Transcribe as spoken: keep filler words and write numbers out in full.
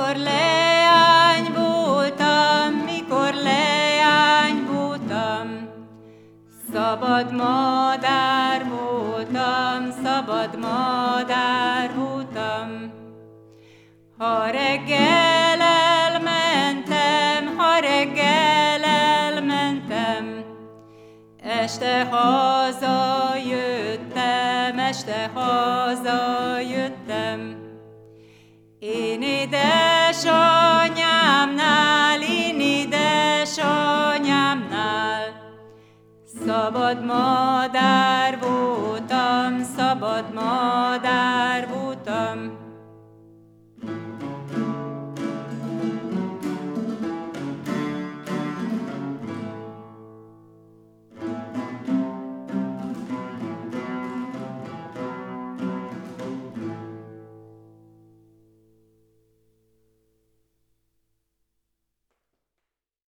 Mikor leány voltam, mikor leány voltam, szabad madár voltam, szabad madár voltam. Ha reggel elmentem, ha reggel elmentem, este hazajöttem, este hazajöttem. Én édesanyámnál, én édesanyámnál, szabad madár voltam, szabad madár voltam.